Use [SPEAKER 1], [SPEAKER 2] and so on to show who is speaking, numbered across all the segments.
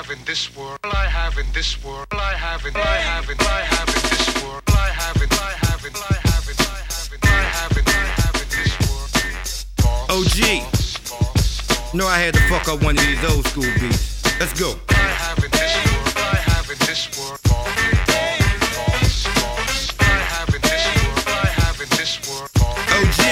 [SPEAKER 1] have in this world, all I have in this world, all I have in, all I have in, all I have in this world, all I have in, all I have in, all I have in, all I have in, all I have in, all I have in this world.
[SPEAKER 2] OG, know I had to fuck up one of these old school beats. Let's go.
[SPEAKER 1] I have in this world, I have in this world. I have in this world, I have in this world.
[SPEAKER 2] OG,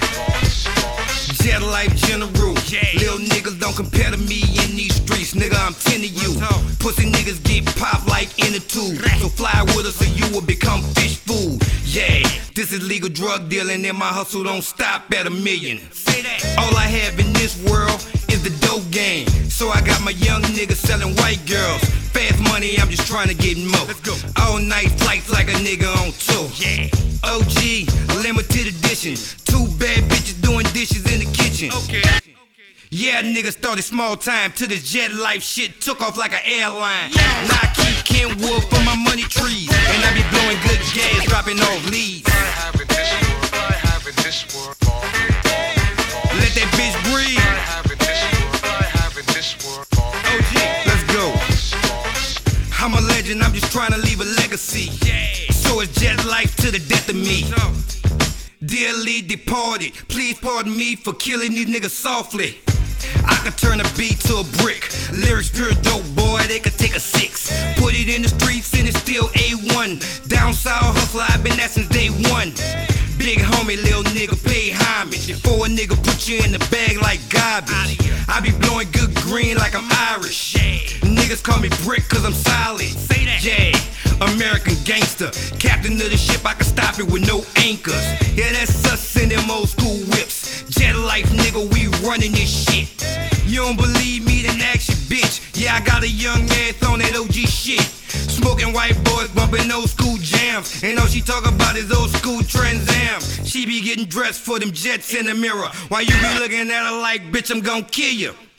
[SPEAKER 2] Jet Life General. Lil niggas don't compare to me in these streets, nigga. I'm 10 of you. Pussy niggas get popped like in a tube. So fly with us or you will become fish food. Yeah, this is legal drug dealing and my hustle don't stop at $1 million. All I have in this world is the dope game. So I got my young niggas selling white girls. Fast money, I'm just trying to get more. All night flights like a nigga on tour. OG, limited edition. 2 bad bitches doing dishes in the kitchen. Yeah, niggas started small time to this jet life shit. Took off like an airline. Now I keep Kenwood for my money trees. And I be blowing good gas, dropping off leads.
[SPEAKER 1] I have in this world, I have in this world.
[SPEAKER 2] Let that bitch breathe.
[SPEAKER 1] I have in this world, I have in this world.
[SPEAKER 2] OG, let's go. I'm a legend, I'm just trying to leave a legacy. So it's jet life to the death of me. Dearly departed, please pardon me for killing these niggas softly. I could turn a beat to a brick. Lyrics pure dope, boy, they could take a 6. Put it in the streets and it's still A1. Down south hustler, I've been that since day one. Big homie, lil nigga, pay homage. Before a nigga put you in the bag like garbage. I be blowing good green like I'm Irish. Niggas call me brick cause I'm solid. Yeah, American gangster. Captain of the ship, I can stop it with no anchors. Yeah, that's us in them old school whips. Jet life, nigga, we running this shit. You don't believe me, then ask your bitch. Yeah, I got a young ass on that OG shit. Smoking white boys, bumping old school jams. And all she talk about is old school Trans Am. She be getting dressed for them jets in the mirror. While you be looking at her like, bitch, I'm gon' kill you.